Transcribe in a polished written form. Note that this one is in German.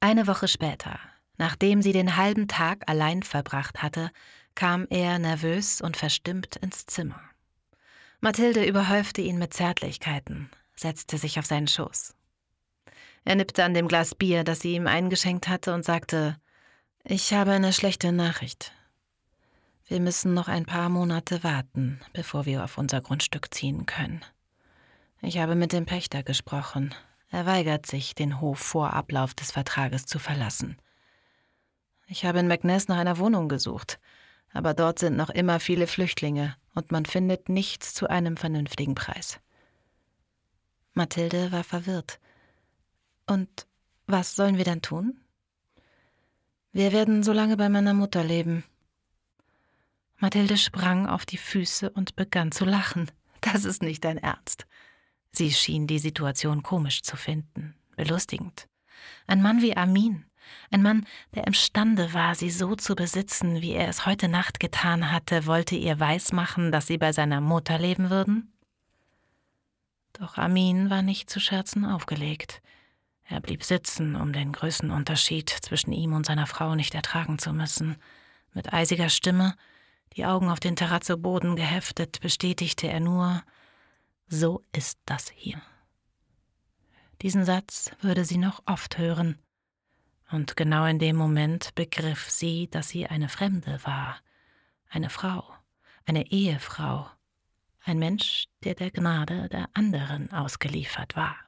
Eine Woche später, nachdem sie den halben Tag allein verbracht hatte, kam er nervös und verstimmt ins Zimmer. Mathilde überhäufte ihn mit Zärtlichkeiten, setzte sich auf seinen Schoß. Er nippte an dem Glas Bier, das sie ihm eingeschenkt hatte, und sagte: »Ich habe eine schlechte Nachricht. Wir müssen noch ein paar Monate warten, bevor wir auf unser Grundstück ziehen können. Ich habe mit dem Pächter gesprochen. Er weigert sich, den Hof vor Ablauf des Vertrages zu verlassen. Ich habe in Meknes nach einer Wohnung gesucht, aber dort sind noch immer viele Flüchtlinge und man findet nichts zu einem vernünftigen Preis.« Mathilde war verwirrt. »Und was sollen wir dann tun?« »Wir werden so lange bei meiner Mutter leben.« Mathilde sprang auf die Füße und begann zu lachen. »Das ist nicht dein Ernst.« Sie schien die Situation komisch zu finden, belustigend. Ein Mann wie Amin, ein Mann, der imstande war, sie so zu besitzen, wie er es heute Nacht getan hatte, wollte ihr weismachen, dass sie bei seiner Mutter leben würden? Doch Amin war nicht zu Scherzen aufgelegt. Er blieb sitzen, um den Größenunterschied zwischen ihm und seiner Frau nicht ertragen zu müssen. Mit eisiger Stimme, die Augen auf den Terrazzoboden geheftet, bestätigte er nur: »So ist das hier.« Diesen Satz würde sie noch oft hören. Und genau in dem Moment begriff sie, dass sie eine Fremde war. Eine Frau, eine Ehefrau. Ein Mensch, der der Gnade der anderen ausgeliefert war.